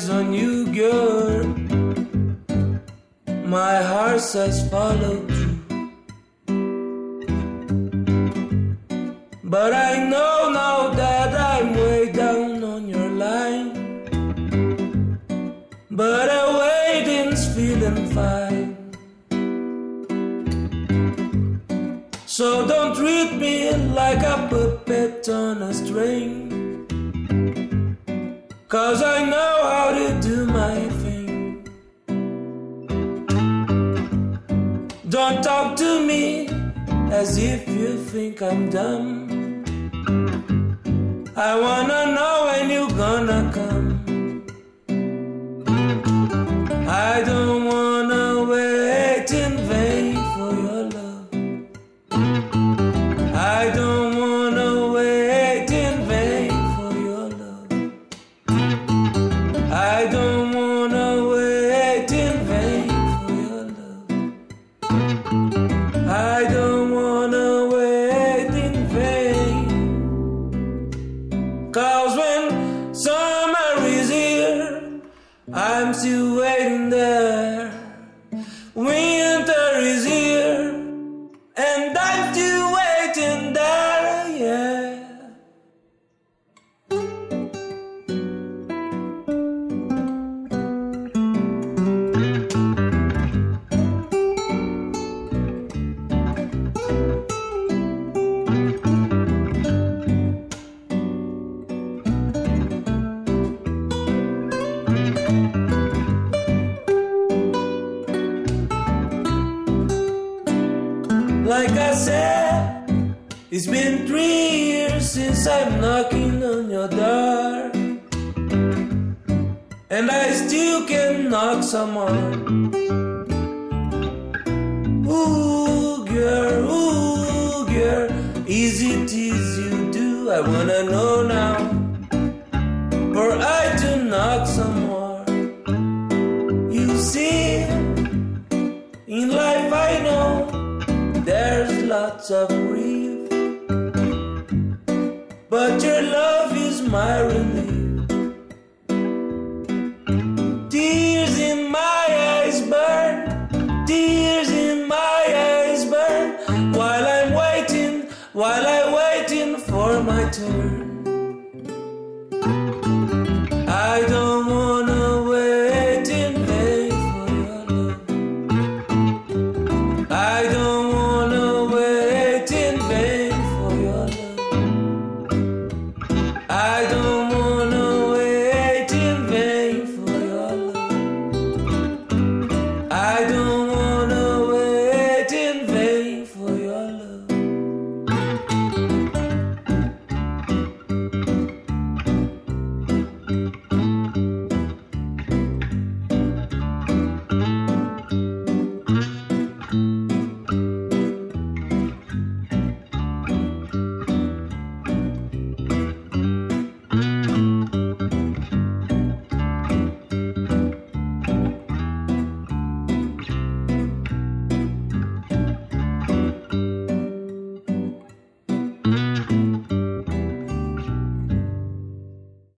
eyes on you, girl. My heart says follow through. But I know now that I'm way down on your line. But waiting's feeling fine. So don't treat me like a puppet on a string. 'Cause I know how to do my thing. Don't talk to me as if you think I'm dumb. I wanna know when you're gonna come. I don't wanna wait in vain for your love. I don't wanna wait in vain for your love. I don't wanna wait in vain for your love. I don't wanna wait in vain. 'Cause when summer is here, I'm still waiting there. Winter is here, and I'm still waiting there, yeah. Like I said, it's been 3 years since I'm knocking on your door, and I still can knock some more. Ooh, girl, is it easy you do? I wanna know now, for I to knock some more. You see, in life I know there's lots of grief, but your love is my relief.